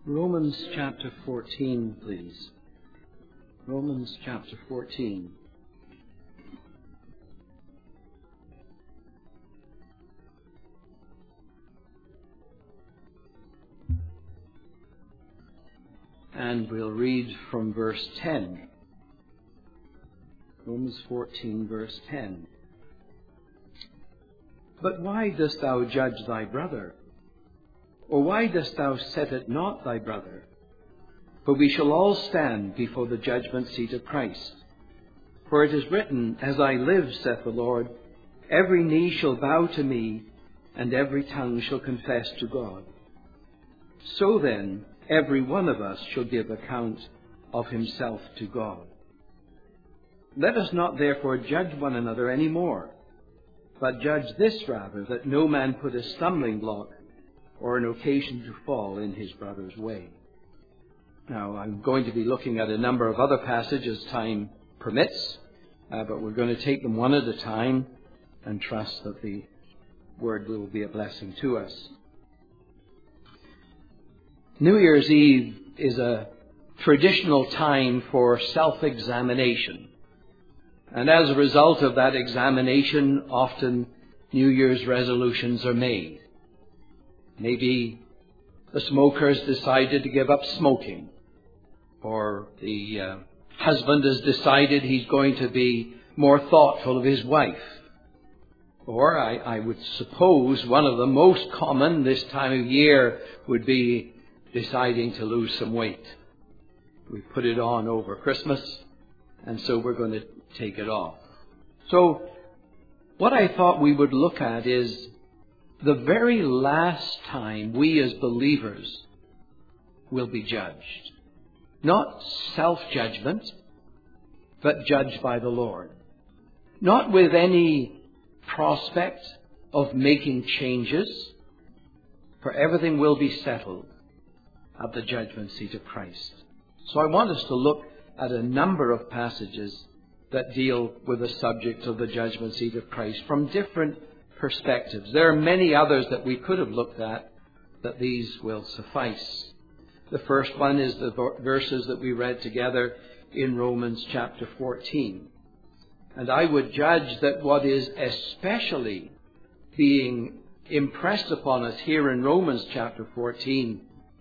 Romans chapter 14, please. Romans chapter 14. And we'll read from verse 10. Romans 14, verse 10. But why dost thou judge thy brother? Or why dost thou set at naught thy brother? For we shall all stand before the judgment seat of Christ. For it is written, As I live, saith the Lord, every knee shall bow to me, and every tongue shall confess to God. So then, every one of us shall give account of himself to God. Let us not therefore judge one another any more, but judge this rather, that no man put a stumbling block or an occasion to fall in his brother's way. Now, I'm going to be looking at a number of other passages as time permits, but we're going to take them one at a time and trust that the Word will be a blessing to us. New Year's Eve is a traditional time for self-examination. And as a result of that examination, often New Year's resolutions are made. Maybe the smoker has decided to give up smoking, or the husband has decided he's going to be more thoughtful of his wife. Or I would suppose one of the most common this time of year would be deciding to lose some weight. We put it on over Christmas, and so we're going to take it off. So what I thought we would look at is the very last time we as believers will be judged. Not self-judgment, but judged by the Lord. Not with any prospect of making changes, for everything will be settled at the judgment seat of Christ. So I want us to look at a number of passages that deal with the subject of the judgment seat of Christ from different perspectives. There are many others that we could have looked at, but these will suffice. The first one is the verses that we read together in Romans chapter 14. And I would judge that what is especially being impressed upon us here in Romans chapter 14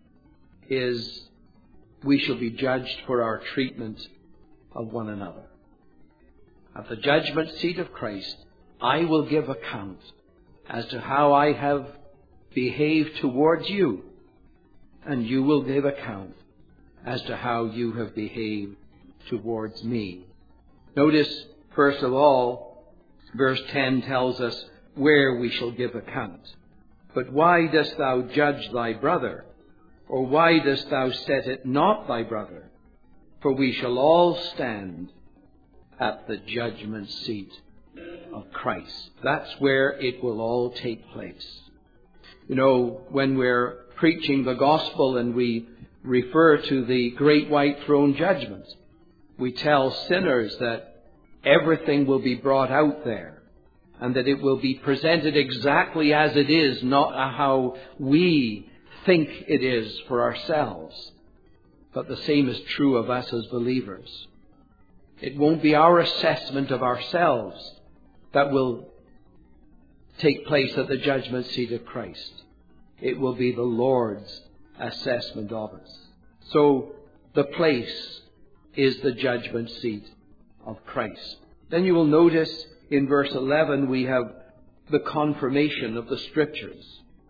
is we shall be judged for our treatment of one another. At the judgment seat of Christ, I will give account as to how I have behaved towards you, and you will give account as to how you have behaved towards me. Notice, first of all, verse 10 tells us where we shall give account. But why dost thou judge thy brother? Or why dost thou set at naught thy brother? For we shall all stand at the judgment seat of Christ. That's where it will all take place. You know, when we're preaching the gospel and we refer to the great white throne judgment, we tell sinners that everything will be brought out there and that it will be presented exactly as it is, not how we think it is for ourselves. But the same is true of us as believers. It won't be our assessment of ourselves that will take place at the judgment seat of Christ. It will be the Lord's assessment of us. So the place is the judgment seat of Christ. Then you will notice in verse 11 we have the confirmation of the Scriptures.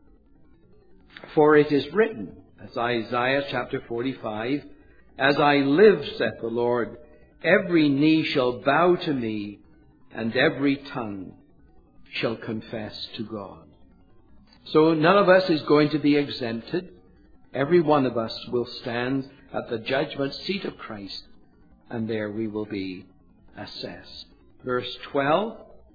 For it is written, as Isaiah chapter 45, As I live, saith the Lord, every knee shall bow to me, and every tongue shall confess to God. So none of us is going to be exempted. Every one of us will stand at the judgment seat of Christ, and there we will be assessed. Verse 12,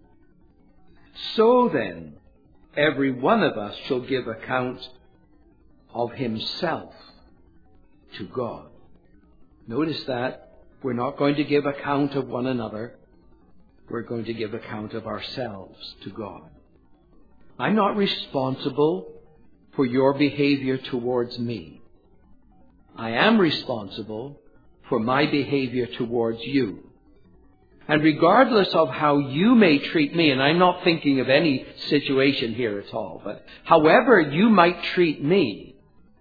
So then, every one of us shall give account of himself to God. Notice that we're not going to give account of one another. We're going to give account of ourselves to God. I'm not responsible for your behavior towards me. I am responsible for my behavior towards you. And regardless of how you may treat me, and I'm not thinking of any situation here at all, but however you might treat me,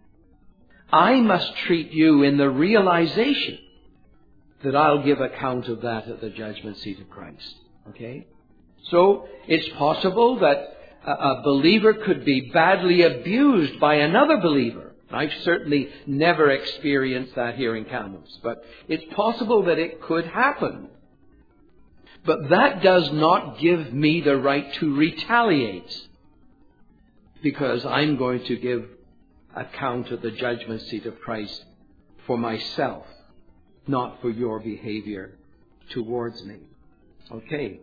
I must treat you in the realization that I'll give account of that at the judgment seat of Christ. Okay? So it's possible that a believer could be badly abused by another believer. I've certainly never experienced that here in Kamloops, but it's possible that it could happen. But that does not give me the right to retaliate, because I'm going to give account at the judgment seat of Christ for myself, not for your behavior towards me. Okay.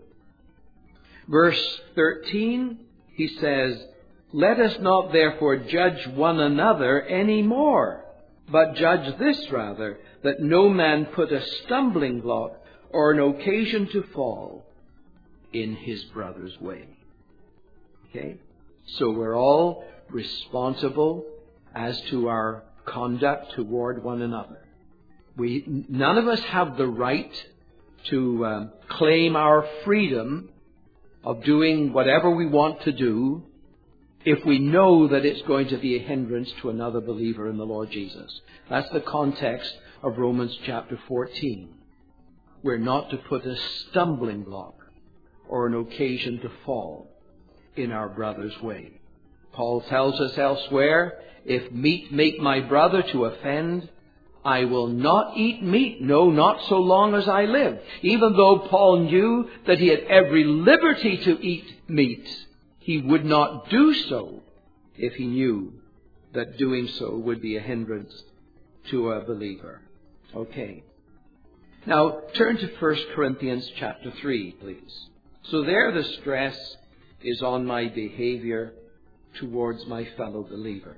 Verse 13, he says, "Let us not therefore judge one another any more, but judge this rather, that no man put a stumbling block or an occasion to fall in his brother's way." Okay? So we're all responsible as to our conduct toward one another. None of us have the right to claim our freedom of doing whatever we want to do if we know that it's going to be a hindrance to another believer in the Lord Jesus. That's the context of Romans chapter 14. We're not to put a stumbling block or an occasion to fall in our brother's way. Paul tells us elsewhere, "If meat make my brother to offend, I will not eat meat, no, not so long as I live." Even though Paul knew that he had every liberty to eat meat, he would not do so if he knew that doing so would be a hindrance to a believer. Okay. Now, turn to 1 Corinthians chapter 3, please. So there the stress is on my behavior towards my fellow believer.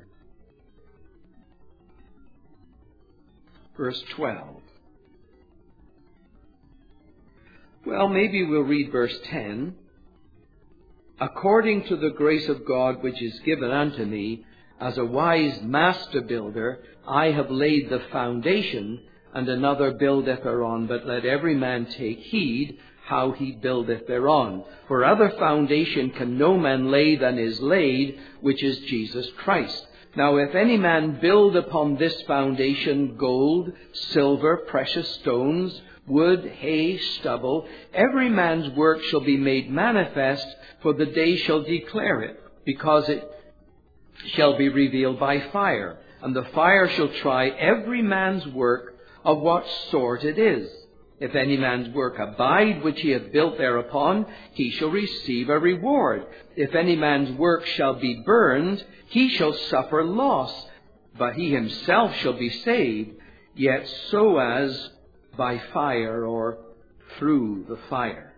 Verse 12. Well, maybe we'll read verse 10. "According to the grace of God which is given unto me, as a wise master builder, I have laid the foundation, and another buildeth thereon. But let every man take heed how he buildeth thereon. For other foundation can no man lay than is laid, which is Jesus Christ. Now if any man build upon this foundation gold, silver, precious stones, wood, hay, stubble, every man's work shall be made manifest, for the day shall declare it, because it shall be revealed by fire. And the fire shall try every man's work of what sort it is. If any man's work abide which he hath built thereupon, he shall receive a reward. If any man's work shall be burned, he shall suffer loss, but he himself shall be saved, yet so as by fire, or through the fire."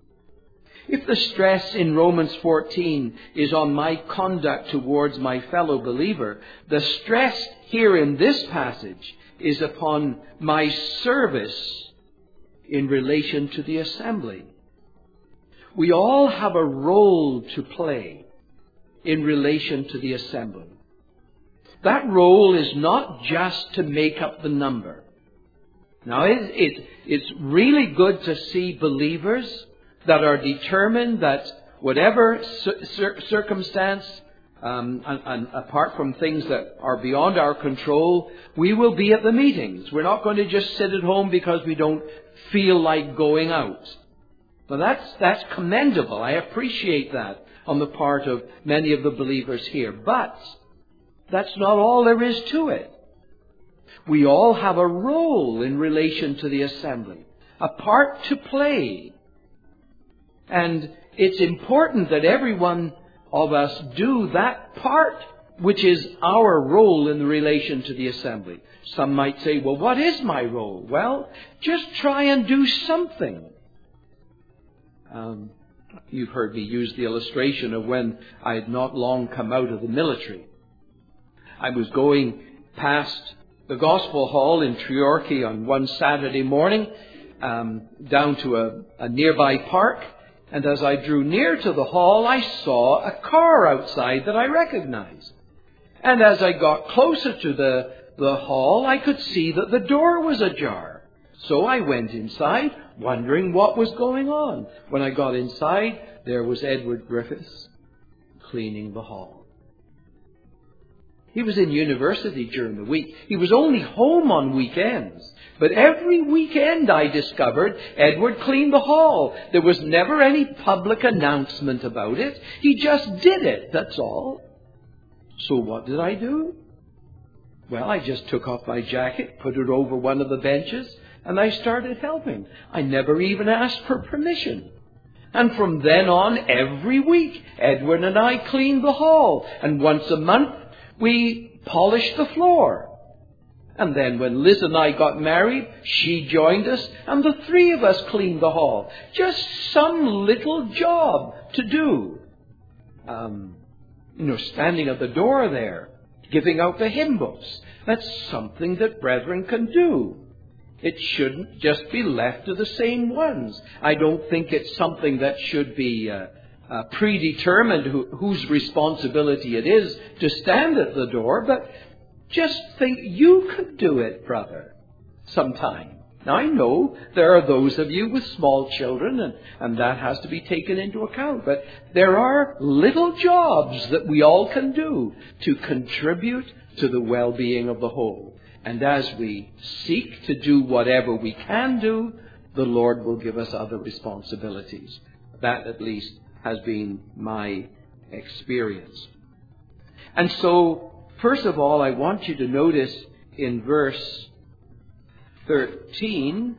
If the stress in Romans 14 is on my conduct towards my fellow believer, the stress here in this passage is upon my service in relation to the assembly. We all have a role to play in relation to the assembly. That role is not just to make up the number. Now, it's really good to see believers that are determined that whatever circumstance, and apart from things that are beyond our control, we will be at the meetings. We're not going to just sit at home because we don't feel like going out. Well, that's commendable. I appreciate that on the part of many of the believers here. But that's not all there is to it. We all have a role in relation to the assembly, a part to play. And it's important that every one of us do that part which is our role in relation to the assembly. Some might say, "Well, what is my role?" Well, just try and do something. You've heard me use the illustration of when I had not long come out of the military. I was going past the Gospel Hall in Treorchy on one Saturday morning, down to a nearby park. And as I drew near to the hall, I saw a car outside that I recognized. And as I got closer to the the hall, I could see that the door was ajar. So I went inside, wondering what was going on. When I got inside, there was Edward Griffiths cleaning the hall. He was in university during the week. He was only home on weekends. But every weekend, I discovered, Edward cleaned the hall. There was never any public announcement about it. He just did it, that's all. So what did I do? Well, I just took off my jacket, put it over one of the benches, and I started helping. I never even asked for permission. And from then on, every week, Edward and I cleaned the hall. And once a month, we polished the floor. And then when Liz and I got married, she joined us, and the three of us cleaned the hall. Just some little job to do. Standing at the door there, giving out the hymn books. That's something that brethren can do. It shouldn't just be left to the same ones. I don't think it's something that should be predetermined whose responsibility it is to stand at the door, but just think you could do it, brother, sometime. Now, I know there are those of you with small children, and that has to be taken into account, but there are little jobs that we all can do to contribute to the well-being of the whole. And as we seek to do whatever we can do, the Lord will give us other responsibilities. That, at least, has been my experience. And so, first of all, I want you to notice in verse 13,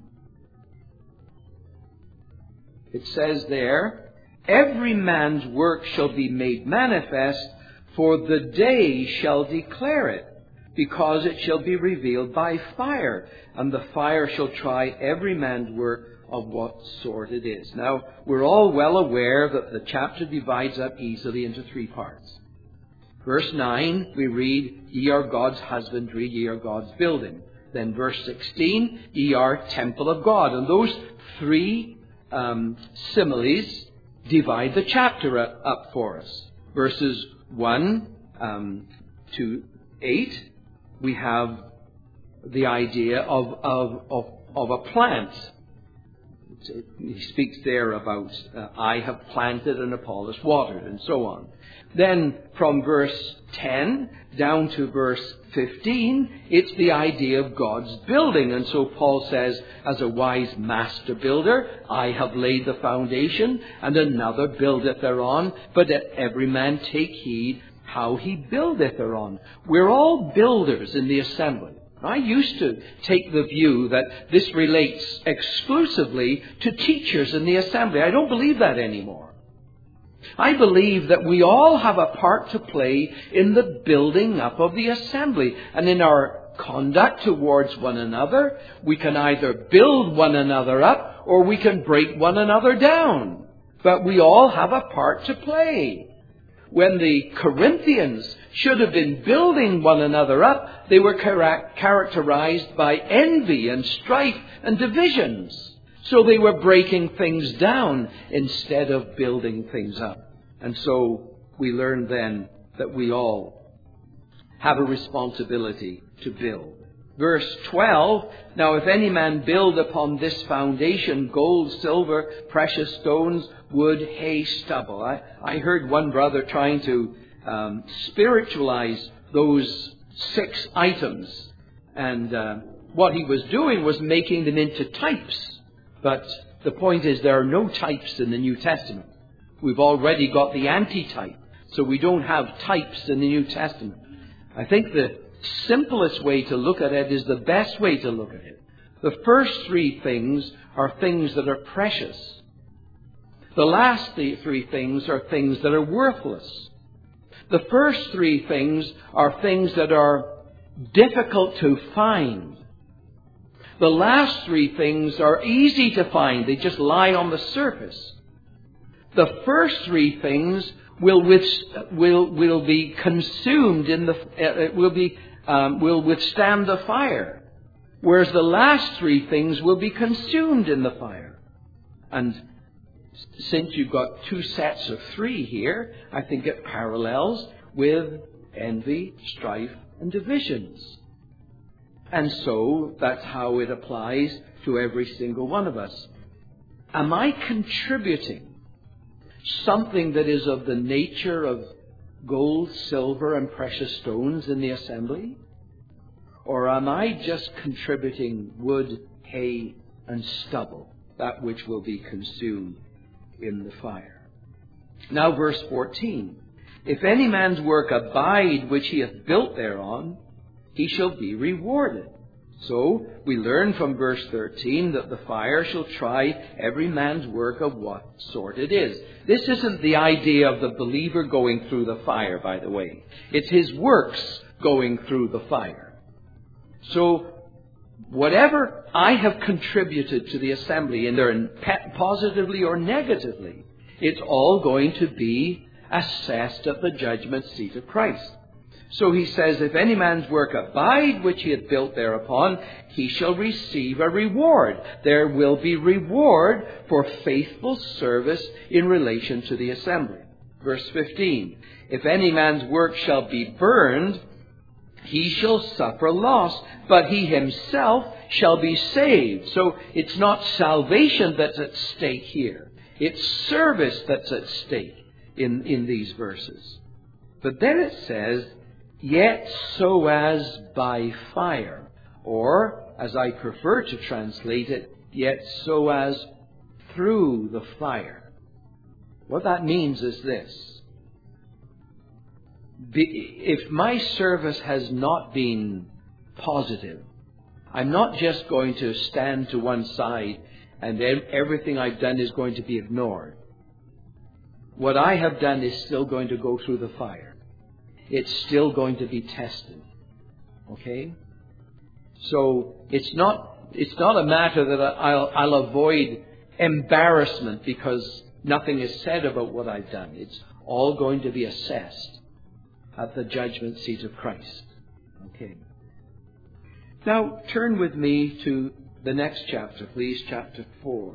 it says there, every man's work shall be made manifest, for the day shall declare it, because it shall be revealed by fire, and the fire shall try every man's work of what sort it is. Now, we're all well aware that the chapter divides up easily into three parts. Verse 9, we read, ye are God's husbandry, ye are God's building. Then verse 16, ye are temple of God. And those three similes divide the chapter up for us. Verses 1 to 8, we have the idea of a plant. He speaks there about I have planted and Apollos watered, and so on. Then from verse 10 down to verse 15, it's the idea of God's building. And so Paul says, as a wise master builder, I have laid the foundation, and another buildeth thereon, but let every man take heed how he buildeth thereon. We're all builders in the assembly. I used to take the view that this relates exclusively to teachers in the assembly. I don't believe that anymore. I believe that we all have a part to play in the building up of the assembly. And in our conduct towards one another, we can either build one another up or we can break one another down. But we all have a part to play. When the Corinthians should have been building one another up, they were characterized by envy and strife and divisions. So they were breaking things down instead of building things up. And so we learned then that we all have a responsibility to build. Verse 12, now if any man build upon this foundation gold, silver, precious stones, wood, hay, stubble. I heard one brother trying to spiritualize those 6 items. And what he was doing was making them into types. But the point is there are no types in the New Testament. We've already got the antitype. So we don't have types in the New Testament. I think the simplest way to look at it is the best way to look at it. The first 3 things are things that are precious. The last 3 things are things that are worthless. The first 3 things are things that are difficult to find. The last 3 things are easy to find. They just lie on the surface. The first 3 things will be consumed will withstand the fire, whereas the last 3 things will be consumed in the fire. And since you've got 2 sets of 3 here, I think it parallels with envy, strife, and divisions. And so that's how it applies to every single one of us. Am I contributing something that is of the nature of gold, silver, and precious stones in the assembly? Or am I just contributing wood, hay, and stubble, that which will be consumed in the fire? Now verse 14. If any man's work abide which he hath built thereon, he shall be rewarded. So we learn from verse 13 that the fire shall try every man's work of what sort it is. This isn't the idea of the believer going through the fire, by the way. It's his works going through the fire. So whatever I have contributed to the assembly, either positively or negatively, it's all going to be assessed at the judgment seat of Christ. So he says, if any man's work abide which he hath built thereupon, he shall receive a reward. There will be reward for faithful service in relation to the assembly. Verse 15, if any man's work shall be burned, he shall suffer loss, but he himself shall be saved. So it's not salvation that's at stake here. It's service that's at stake in these verses. But then it says, yet so as by fire. Or, as I prefer to translate it, yet so as through the fire. What that means is this. If my service has not been positive, I'm not just going to stand to one side and everything I've done is going to be ignored. What I have done is still going to go through the fire. It's still going to be tested. Okay? So it's not a matter that I'll avoid embarrassment because nothing is said about what I've done. It's all going to be assessed at the judgment seat of Christ. Okay. Now turn with me to the next chapter, please, chapter 4.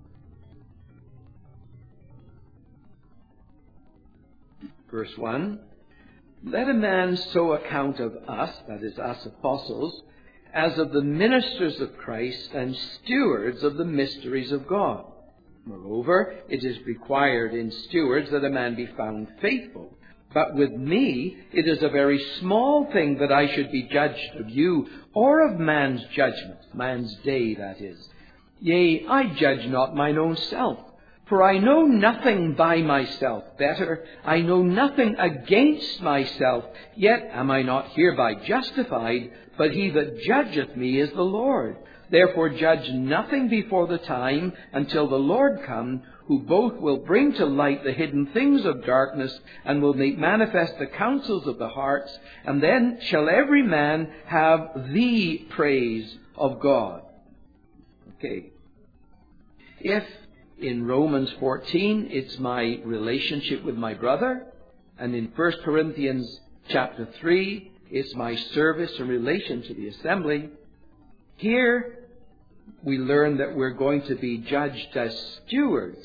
Verse 1. Let a man so account of us, that is, us apostles, as of the ministers of Christ and stewards of the mysteries of God. Moreover, it is required in stewards that a man be found faithful. But with me it is a very small thing that I should be judged of you, or of man's judgment, man's day, that is. Yea, I judge not mine own self. For I know nothing by myself. Better, I know nothing against myself. Yet am I not hereby justified, but he that judgeth me is the Lord. Therefore judge nothing before the time until the Lord come, who both will bring to light the hidden things of darkness, and will make manifest the counsels of the hearts. And then shall every man have the praise of God. Okay. If in Romans 14, it's my relationship with my brother. And in 1 Corinthians chapter 3, it's my service in relation to the assembly. Here, we learn that we're going to be judged as stewards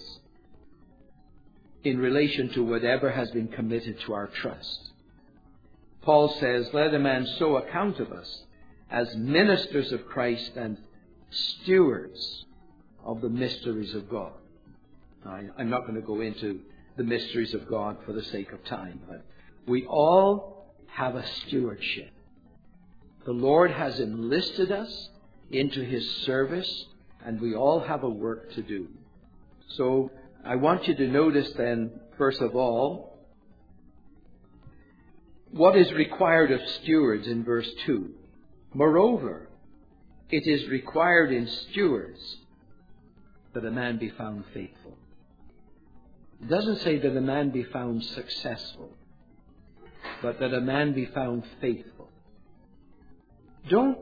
in relation to whatever has been committed to our trust. Paul says, let a man so account of us as ministers of Christ and stewards of the mysteries of God. I'm not going to go into the mysteries of God for the sake of time, but we all have a stewardship. The Lord has enlisted us into His service, and we all have a work to do. So I want you to notice then, first of all, what is required of stewards in verse 2. Moreover, it is required in stewards that a man be found faithful. It doesn't say that a man be found successful, but that a man be found faithful. Don't,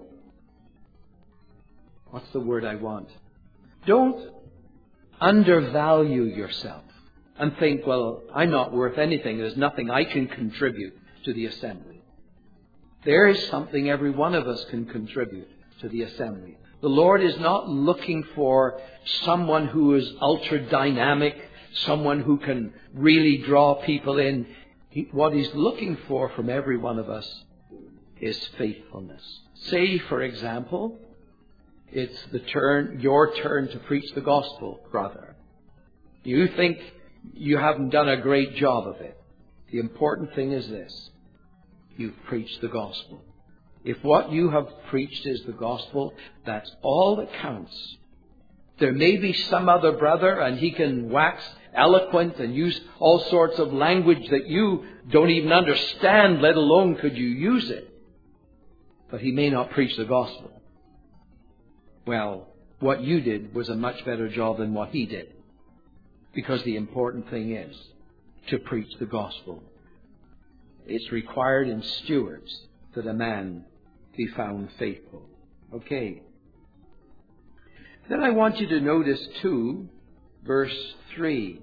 what's the word I want? Don't undervalue yourself and think, well, I'm not worth anything. There's nothing I can contribute to the assembly. There is something every one of us can contribute to the assembly. The Lord is not looking for someone who is ultra dynamic, someone who can really draw people in. What He's looking for from every one of us is faithfulness. Say, for example, it's your turn to preach the gospel, brother. You think you haven't done a great job of it. The important thing is this. You've preached the gospel. If what you have preached is the gospel, that's all that counts. There may be some other brother and he can wax eloquent and use all sorts of language that you don't even understand, let alone could you use it. But he may not preach the gospel. Well, what you did was a much better job than what he did. Because the important thing is to preach the gospel. It's required in stewards that a man be found faithful. Okay. Then I want you to notice too, verse 3.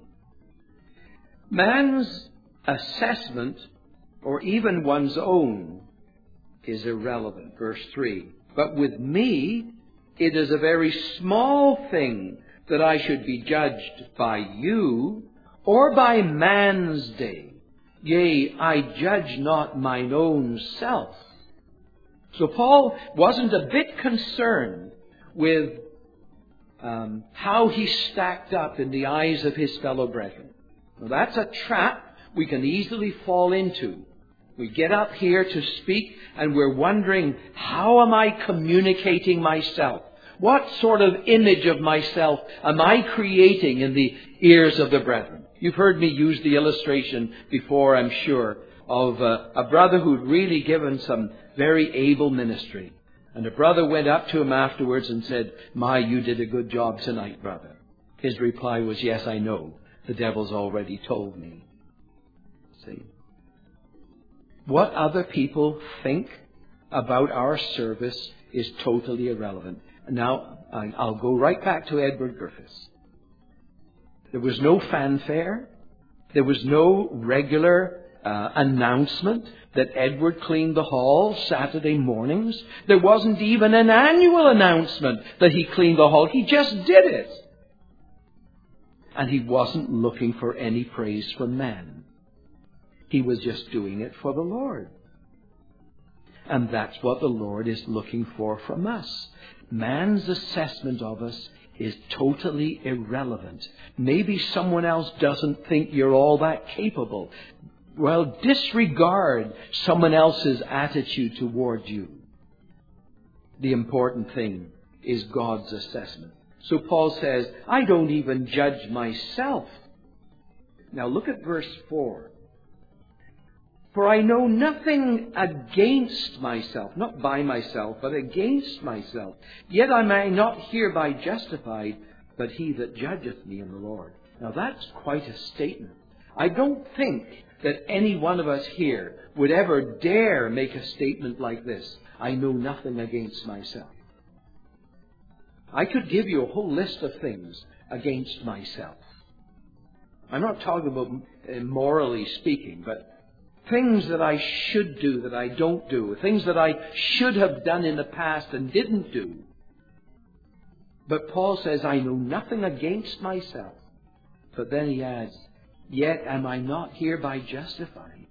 Man's assessment, or even one's own, is irrelevant. Verse 3. But with me, it is a very small thing that I should be judged by you, or by man's day. Yea, I judge not mine own self. So Paul wasn't a bit concerned with how he stacked up in the eyes of his fellow brethren. Now, that's a trap we can easily fall into. We get up here to speak and we're wondering, how am I communicating myself? What sort of image of myself am I creating in the ears of the brethren? You've heard me use the illustration before, I'm sure, of a brother who'd really given some very able ministry. And a brother went up to him afterwards and said, "My, you did a good job tonight, brother." His reply was, "Yes, I know. The devil's already told me." See? What other people think about our service is totally irrelevant. Now, I'll go right back to Edward Griffiths. There was no fanfare. There was no regular announcement that Edward cleaned the hall Saturday mornings. There wasn't even an annual announcement that he cleaned the hall. He just did it. And he wasn't looking for any praise from man. He was just doing it for the Lord. And that's what the Lord is looking for from us. Man's assessment of us is totally irrelevant. Maybe someone else doesn't think you're all that capable. Well, disregard someone else's attitude toward you. The important thing is God's assessment. So Paul says, I don't even judge myself. Now look at verse 4. For I know nothing against myself, not by myself, but against myself. Yet I may not hereby justified, but he that judgeth me in the Lord. Now that's quite a statement. I don't think that any one of us here would ever dare make a statement like this. I know nothing against myself. I could give you a whole list of things against myself. I'm not talking about morally speaking, but things that I should do that I don't do. Things that I should have done in the past and didn't do. But Paul says, I know nothing against myself. But then he adds, yet am I not hereby justified?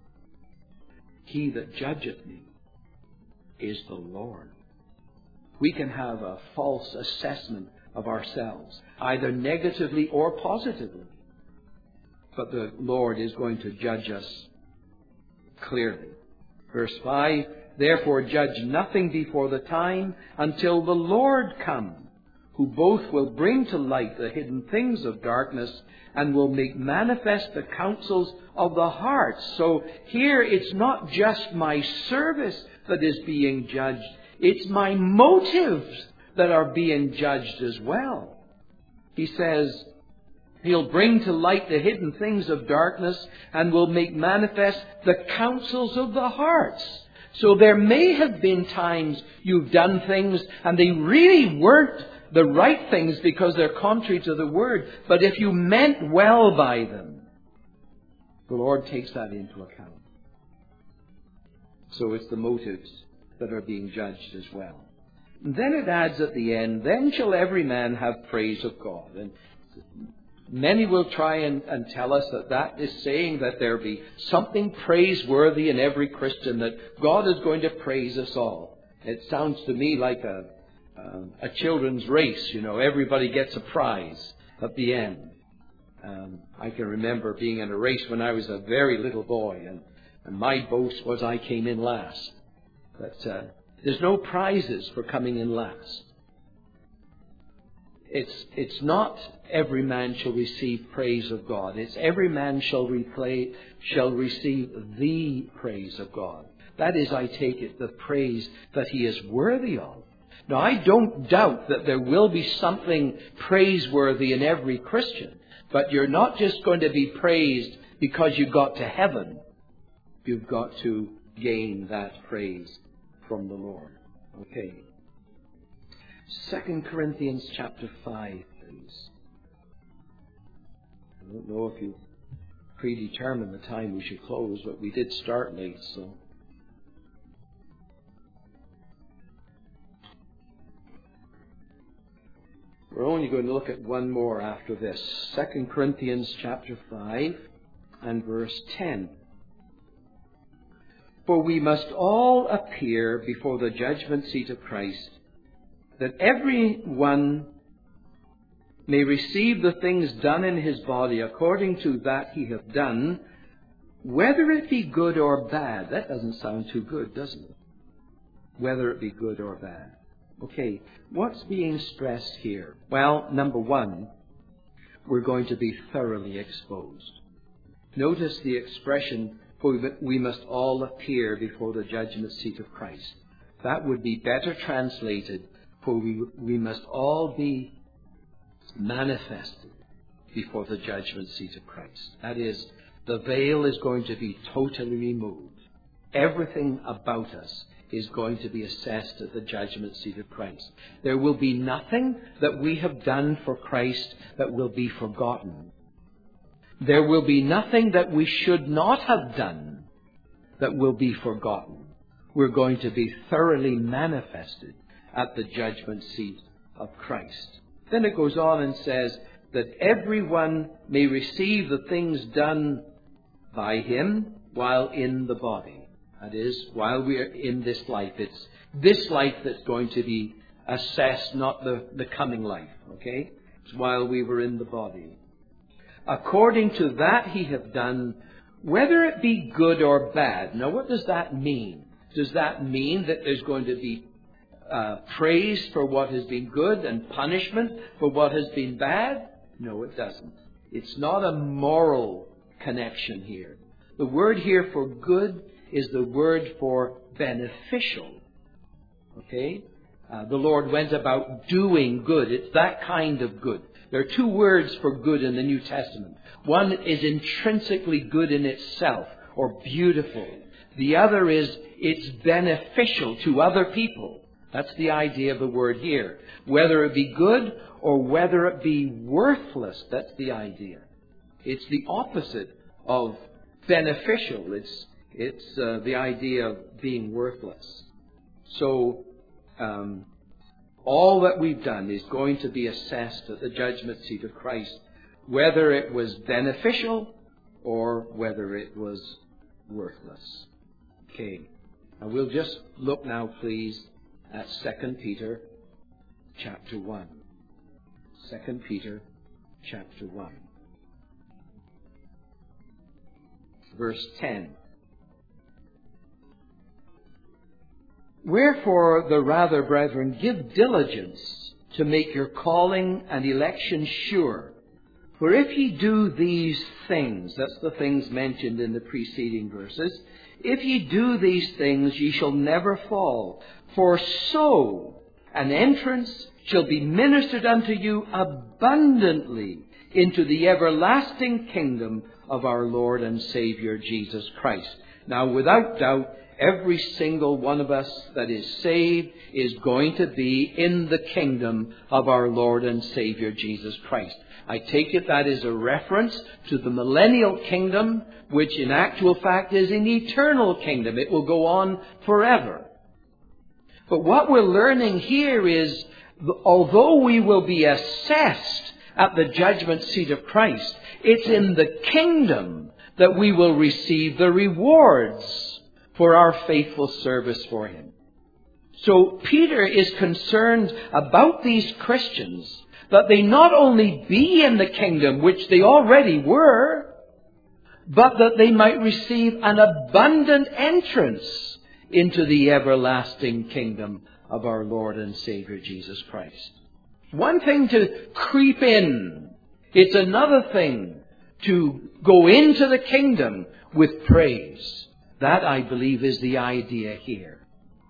He that judgeth me is the Lord. We can have a false assessment of ourselves, either negatively or positively. But the Lord is going to judge us clearly. Verse 5, therefore judge nothing before the time until the Lord come, who both will bring to light the hidden things of darkness and will make manifest the counsels of the heart. So here it's not just my service that is being judged, it's my motives that are being judged as well. He says, He'll bring to light the hidden things of darkness and will make manifest the counsels of the hearts. So there may have been times you've done things and they really weren't the right things because they're contrary to the Word. But if you meant well by them, the Lord takes that into account. So it's the motives that are being judged as well. And then it adds at the end, then shall every man have praise of God. And many will try and tell us that is saying that there be something praiseworthy in every Christian, that God is going to praise us all. It sounds to me like a children's race. Everybody gets a prize at the end. I can remember being in a race when I was a very little boy, and my boast was I came in last. But there's no prizes for coming in last. It's not every man shall receive praise of God. It's every man shall receive the praise of God. That is, I take it, the praise that he is worthy of. Now, I don't doubt that there will be something praiseworthy in every Christian. But you're not just going to be praised because you got to heaven. You've got to gain that praise from the Lord. Okay. 2 Corinthians chapter 5, please. I don't know if you predetermined the time we should close, but we did start late, so. We're only going to look at one more after this. 2 Corinthians chapter 5 and verse 10. For we must all appear before the judgment seat of Christ, that every one may receive the things done in his body according to that he hath done, whether it be good or bad. That doesn't sound too good, doesn't it? Whether it be good or bad. Okay, what's being stressed here? Well, number one, we're going to be thoroughly exposed. Notice the expression, for we must all appear before the judgment seat of Christ. That would be better translated, for we must all be manifested before the judgment seat of Christ. That is, the veil is going to be totally removed. Everything about us is going to be assessed at the judgment seat of Christ. There will be nothing that we have done for Christ that will be forgotten. There will be nothing that we should not have done that will be forgotten. We're going to be thoroughly manifested at the judgment seat of Christ. Then it goes on and says that everyone may receive the things done by him while in the body. That is, while we are in this life. It's this life that's going to be assessed, not the coming life. Okay? It's while we were in the body. According to that he hath done, whether it be good or bad. Now, what does that mean? Does that mean that there's going to be praise for what has been good and punishment for what has been bad? No, it doesn't. It's not a moral connection here. The word here for good is the word for beneficial. Okay? The Lord went about doing good. It's that kind of good. There are two words for good in the New Testament. One is intrinsically good in itself, or beautiful. The other is it's beneficial to other people. That's the idea of the word here. Whether it be good or whether it be worthless, that's the idea. It's the opposite of beneficial. It's the idea of being worthless. So, all that we've done is going to be assessed at the judgment seat of Christ, whether it was beneficial or whether it was worthless. Okay. Now we'll just look now, please, at 2 Peter chapter 1. 2 Peter chapter 1. Verse 10. Wherefore, the rather, brethren, give diligence to make your calling and election sure. For if ye do these things, that's the things mentioned in the preceding verses, if ye do these things, ye shall never fall. For so an entrance shall be ministered unto you abundantly into the everlasting kingdom of our Lord and Savior Jesus Christ. Now, without doubt, every single one of us that is saved is going to be in the kingdom of our Lord and Savior Jesus Christ. I take it that is a reference to the millennial kingdom, which in actual fact is an eternal kingdom. It will go on forever. But what we're learning here is, although we will be assessed at the judgment seat of Christ, it's in the kingdom that we will receive the rewards for our faithful service for Him. So Peter is concerned about these Christians, that they not only be in the kingdom, which they already were, but that they might receive an abundant entrance into the everlasting kingdom of our Lord and Savior Jesus Christ. One thing to creep in. It's another thing to go into the kingdom with praise. That, I believe, is the idea here.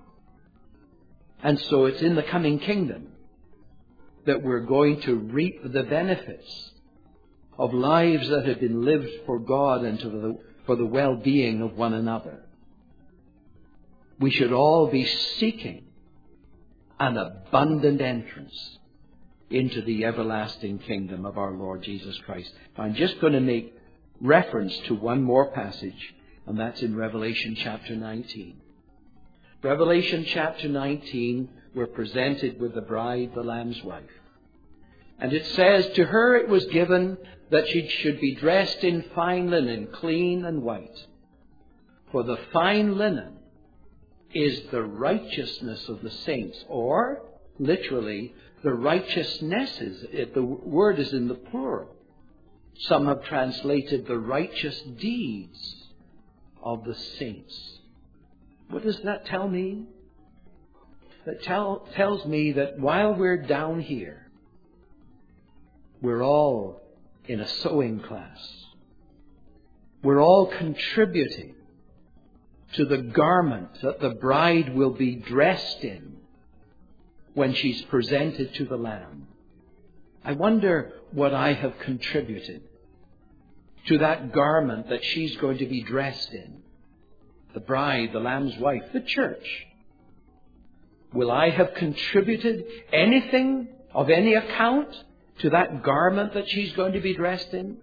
And so it's in the coming kingdom that we're going to reap the benefits of lives that have been lived for God and for the well-being of one another. We should all be seeking an abundant entrance into the everlasting kingdom of our Lord Jesus Christ. I'm just going to make reference to one more passage, and that's in Revelation chapter 19. Revelation chapter 19, we're presented with the bride, the Lamb's wife. And it says, to her it was given that she should be dressed in fine linen, clean and white. For the fine linen is the righteousness of the saints, or, literally, the righteousnesses. The word is in the plural. Some have translated the righteous deeds of the saints. What does that tell me? That tells me that while we're down here, we're all in a sewing class. We're all contributing to the garment that the bride will be dressed in when she's presented to the Lamb. I wonder what I have contributed to that garment that she's going to be dressed in. The bride, the Lamb's wife, the church. Will I have contributed anything of any account to that garment that she's going to be dressed in?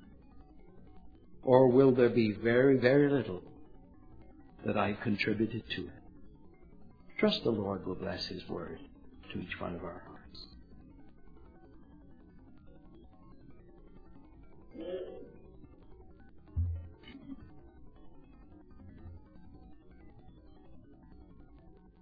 Or will there be very, very little that I've contributed to it? Trust the Lord will bless His word to each one of our hearts.